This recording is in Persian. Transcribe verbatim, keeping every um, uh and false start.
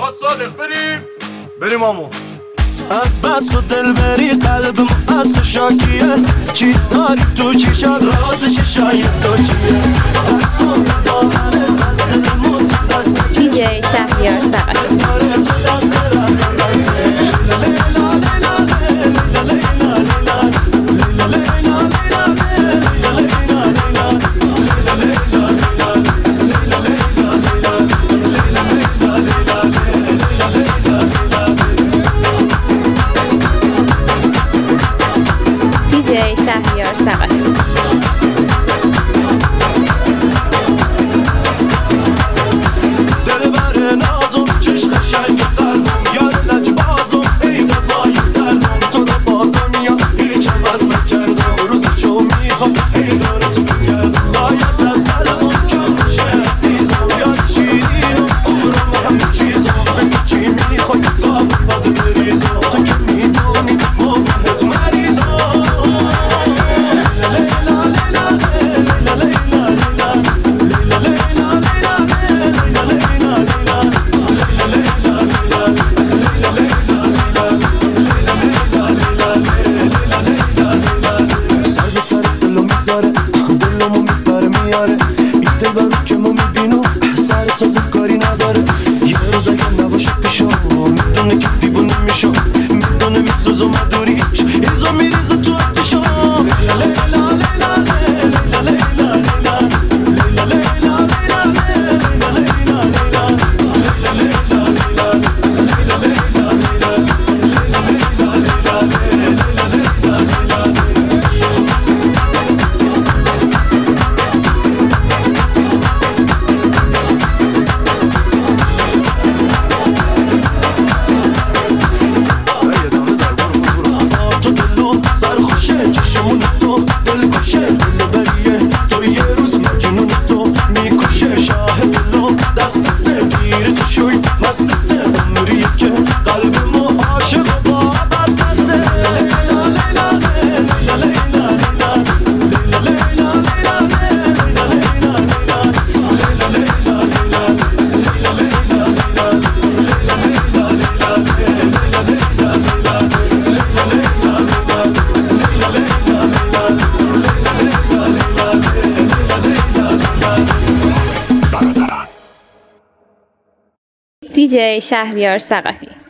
با صادق بریم بریم آمو. از بس تو دل بری قلبم از تو شاکیه، چی داری تو چشات راز چشای تو چیه؟ از تو دامنه از دلمون تو دست دی جی شهریار ثقفی. دی جی شهریار ثقفی. دلمو میپره میاره این دل برو که ما میبینو سر سازی کاری نداره. یه روز اگه نباشه پیشم میدونه که دیوونه میشم، میدونه میسوزم مدوریش ایزا میریزه تو اتشم. دی جی شهریار ثقفی.